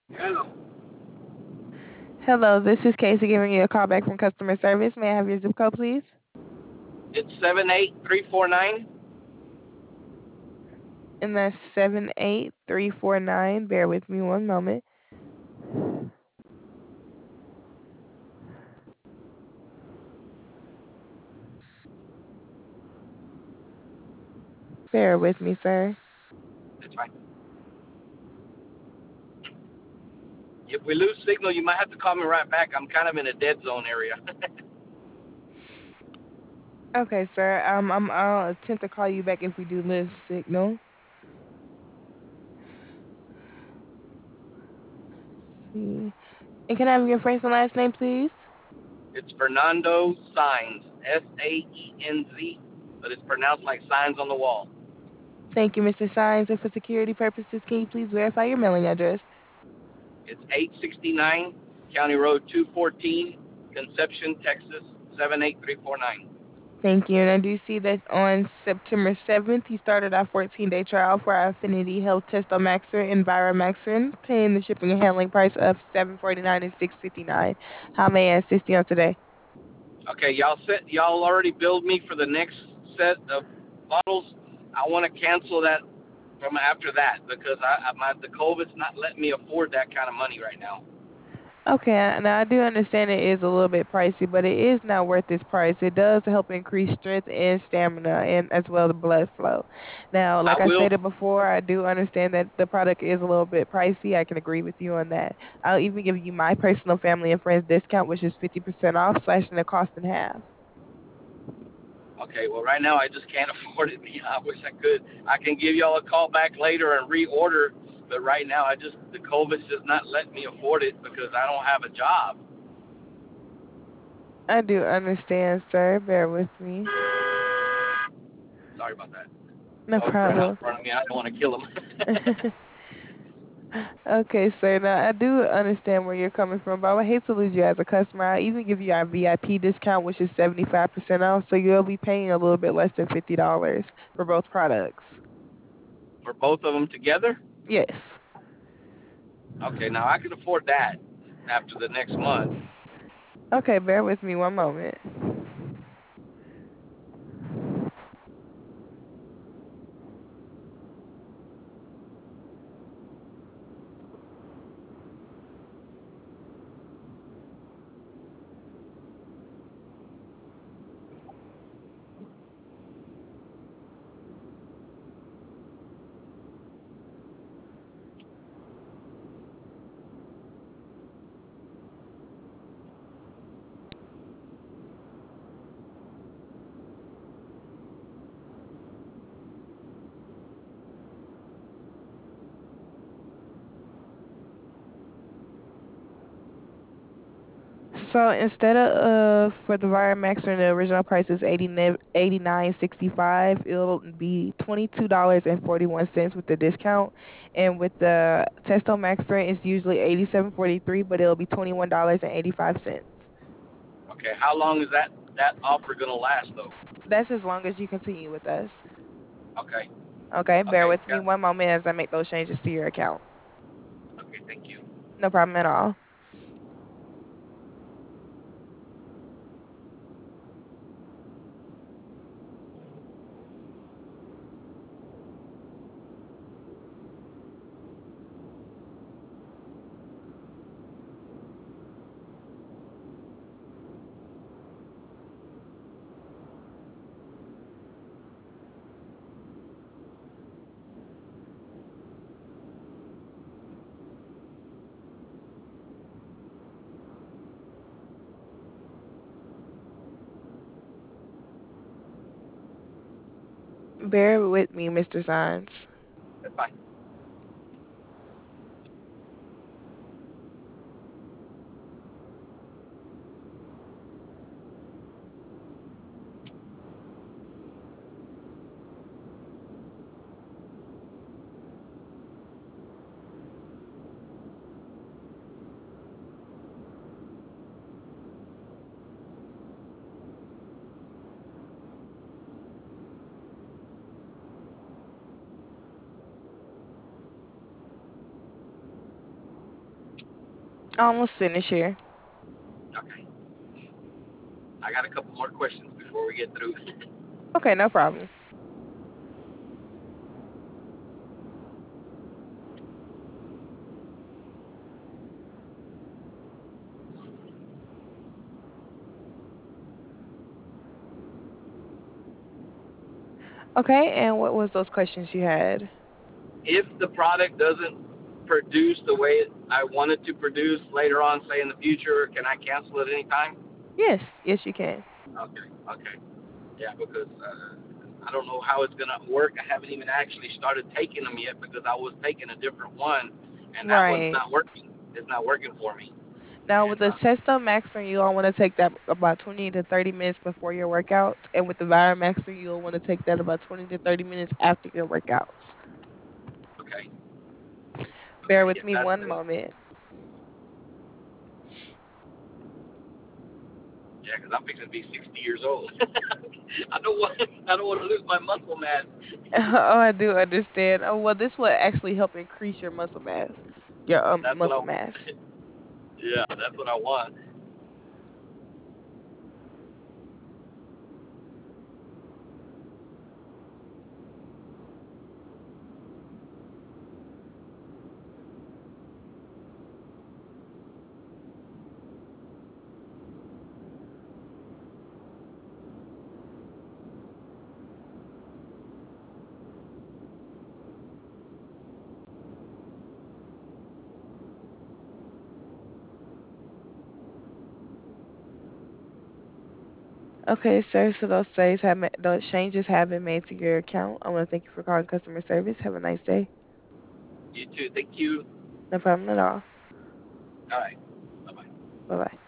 Hello. Hello, this is Casey giving you a call back from customer service. May I have your zip code, please? It's 78349. And that's 78349. Bear with me one moment. Bear with me, sir. That's fine. If we lose signal, you might have to call me right back. I'm kind of in a dead zone area. Okay, sir. I'll attempt to call you back if we do lose signal. See. And can I have your first and last name, please? It's Fernando Signs, Saenz, but it's pronounced like signs on the wall. Thank you, Mr. Sines. And for security purposes, can you please verify your mailing address? It's 869 County Road 214, Conception, Texas 78349. Thank you. And I do see that on September 7th, you started our 14-day trial for our Affinity Health Testomaxer and Viramaxin, paying the shipping and handling price of $749 and $659. How may I assist you on today? Okay, y'all already billed me for the next set of bottles. I want to cancel that from after that because the COVID's not letting me afford that kind of money right now. Okay, now I do understand it is a little bit pricey, but it is not worth this price. It does help increase strength and stamina and as well the blood flow. Now, I like I will. stated before, I do understand that the product is a little bit pricey. I can agree with you on that. I'll even give you my personal family and friends discount, which is 50% off, slashing the cost in half. Okay, well, right now I just can't afford it. I wish I could. I can give y'all a call back later and reorder, but right now the COVID's just not letting me afford it because I don't have a job. I do understand, sir. Bear with me. Sorry about that. No Dogs ran out in problem. front of me. I don't want to kill them. Okay, sir. Now I do understand where you're coming from, but I would hate to lose you as a customer. I even give you our VIP discount, which is 75% off, so you'll be paying a little bit less than $50 for both products. For both of them together? Yes. Okay, now I can afford that after the next month. Okay, bear with me one moment. So instead of for the Viramax, the original price is 89.65, it'll be $22.41 with the discount, and with the Testo Max it's usually 87.43, but it'll be $21.85. Okay, how long is that offer gonna last though? That's as long as you continue with us. Okay, Okay, bear okay, with me yeah, one moment as I make those changes to your account. okay, thank you. No problem at all. Bear with me, Mr. Signs. That's fine. Almost finished here. Okay. I got a couple more questions before we get through. Okay, no problem. Okay, and what was those questions you had? If the product doesn't produce the way I want it to produce later on, say in the future, can I cancel it anytime? Yes, yes, you can. Okay, okay. Yeah, because I don't know how it's going to work. I haven't even actually started taking them yet because I was taking a different one, and that one's Right. not working. It's not working for me. Now, with And the Testo Maxer, you'll want to take that about 20 to 30 minutes before your workouts. And with the Viromaxer, you'll want to take that about 20 to 30 minutes after your workouts. okay, Bear okay, with yeah, me that's one moment. yeah, because I'm fixing to be 60 years old. I don't want to lose my muscle mass. Oh, I do understand. Oh, well, this will actually help increase your muscle mass. Your That's what muscle I mass. yeah, that's what I want. Okay, sir. So those changes have been made to your account. I want to thank you for calling customer service. Have a nice day. You too. Thank you. No problem at all. All right. Bye bye. Bye bye.